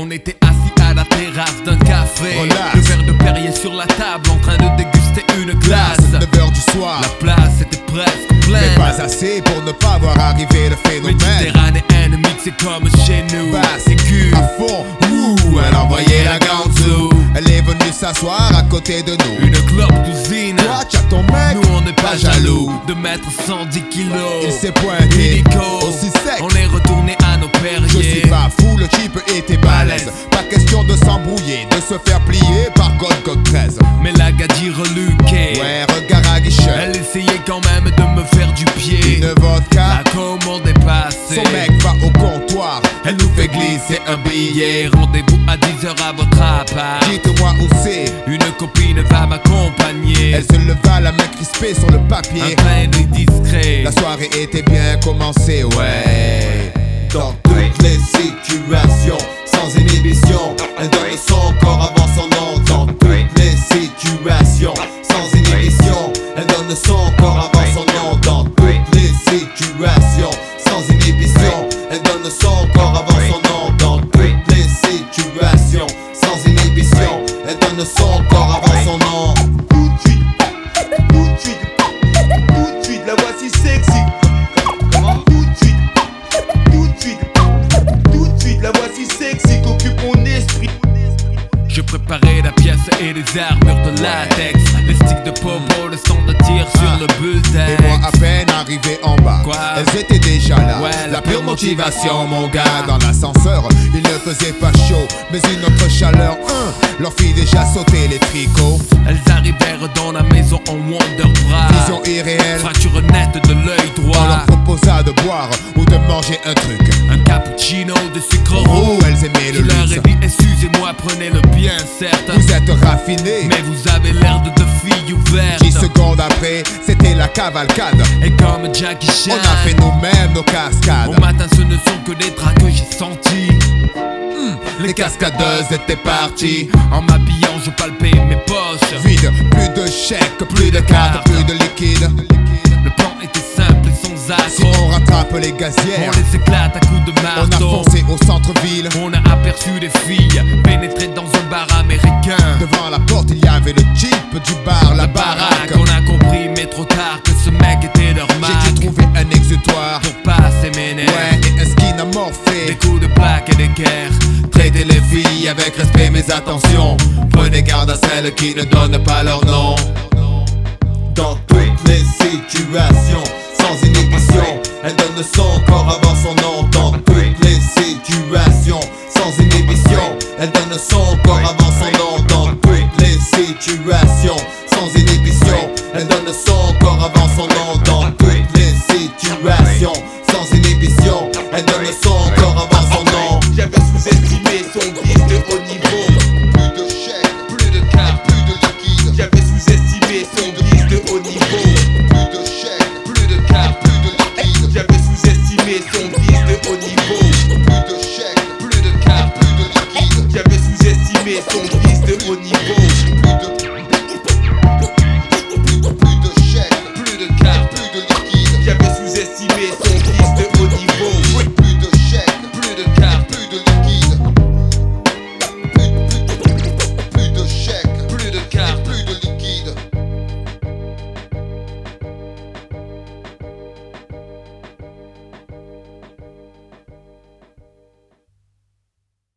On était assis à la terrasse d'un café, Relax. le verre de Perrier sur la table, en train de déguster une glace. 9h du soir, La place était presque mais pleine, pas assez pour ne pas voir arriver le phénomène. méditerranéenne mixée comme chez nous. Basse, sécu, à fond, ouh, elle envoyait la ganzou. Elle est venue s'asseoir à côté de nous. une clope cousine. Toi, t'as ton mec, Nous on n'est pas jaloux de mettre 110 kilos. il s'est pointé, Illico. aussi sec. On est retourné à nos Je suis Perriers. pas fou, le type était balèze. Pas question de s'embrouiller, de se faire plier par code 13. Mais la gadie reluquée, Ouais, regard à guichet. elle essayait quand même de me faire du pied. Une vodka, La commande est passée. son mec va au comptoir. Elle nous fait glisser un billet. Rendez-vous à 10h à votre appart. Dites-moi où c'est. Une copine va m'accompagner. Elle se leva, la main crispée sur le papier. Un train de discret. La soirée était bien commencée, ouais. Dans toutes les situations, sans inhibition, elle donne son corps avant son nom. Dans toutes les situations, sans inhibition, elle donne son corps avant son nom. Dans toutes les situations, sans inhibition, elle donne son corps avant son nom. Dans toutes les situations, sans inhibition, elle donne son corps avant son nom. Tout de suite, tout de suite, tout de suite, la voici sexy. Comment? Tout de suite. Tout de suite, la voici sexy qu'occupe mon esprit. Je préparais la pièce et les armures de latex. Les sticks de popo, le son de tir sur le bullseye. Et moi à peine arrivé en bas, Quoi? elles étaient déjà là. Ouais, la pure motivation, mon gars. Dans l'ascenseur, il ne faisait pas chaud, mais une autre chaleur. Leur fit déjà sauter les tricots. Elles arrivèrent dans la maison en Wonderbra. Vision irréelle. Fracture nette de l'œil On droit. leur proposa de boire ou de manger un truc. Un cappuccino de sucre roux. Oh, elles aimaient Je le leur luxe. ai dit, excusez-moi, prenez-le bien, certes. Vous êtes raffinés. Mais vous avez l'air de deux filles ouvertes. 10 secondes après, c'était la cavalcade. Et comme Jackie Chan, On a fait nous-mêmes nos cascades. au matin ce ne sont que des draps que j'ai sentis. Les cascadeuses étaient parties. En m'habillant je palpais mes poches. Vide, plus de chèques, plus de cartes, plus de liquide. Le plan était simple et sans Si accroc. on rattrape les On gazières, les éclate à coups de on a marteau. foncé au centre-ville. On a aperçu des filles pénétrer dans un bar américain. Devant la porte, il y avait le jeep du bar, la baraque. On a compris mais trop tard que ce mec était leur J'ai dû Mac. trouver un exutoire. Pour passer mes nerfs. Ouais, et un skin Des amorphé. coups de plaque et d'équerre. Traitez les filles avec respect, mais attention. Prenez garde à celles qui ne donnent pas leur nom. Dans toutes les situations, sans inhibition, elle donne son corps avant son nom. Dans toutes les situations, sans inhibition, elle donne son corps avant son nom. Dans toutes les situations, sans inhibition, elle donne son corps avant